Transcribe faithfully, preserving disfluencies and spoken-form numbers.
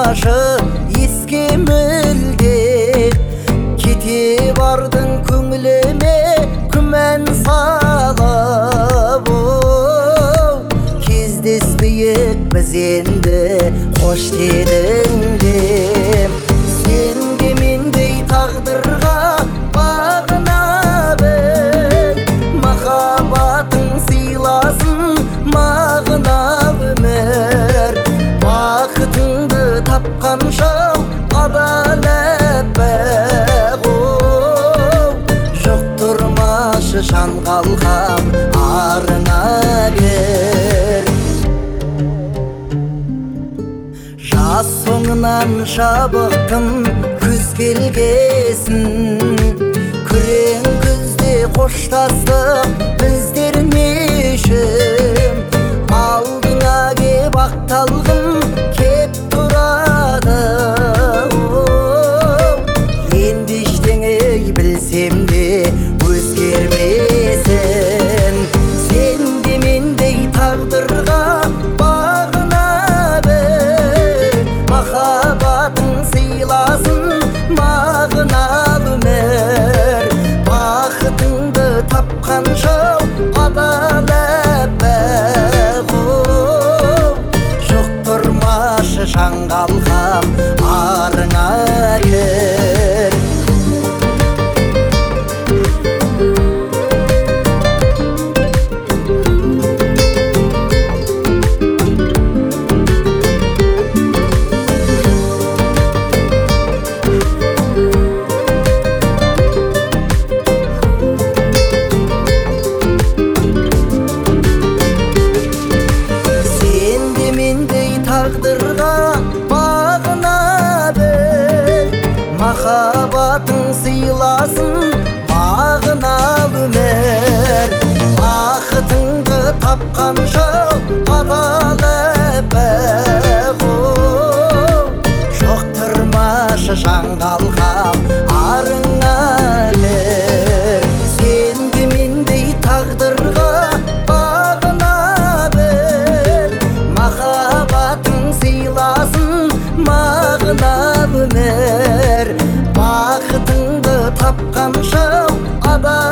тұрмашы еске мүлде, кете бардың көңіліме күмән салып. Кездеспейік біз енді қош дедің де, сен де мендей тағдырға бағына біл. Махаббатың сыйласын мағыналы өмір, бақытыңды тапқанша адалет бәқ. Жоқ тұрмашы жан қалқам арына кер. Жаз соңынан жабықтым күз келгесін, күрең күзде қоштастық біздер нешім. Алдыңа кеп ақталғым кеп тұрады, енді ештеңе білсем де өзгермесін. Сен де мендей тағдырға бағына біл, махаббатың сыйласын мағыналы өмір, бақытыңды тапқанша адалет бәқ. Жоқ тұрмашы жан қалқам арыңа кер. Тағдырға бағына біл, махаббатың сыйласын мағыналы өмір, бақытыңды тапқанша адалет бәқ. Жоқ тұрмашы жан қалқам арыңа кер. Сен де мендей тағдырға бағына біл, махаббатың сыйласын мағыналы өмір, бақытыңды тапқанша адалет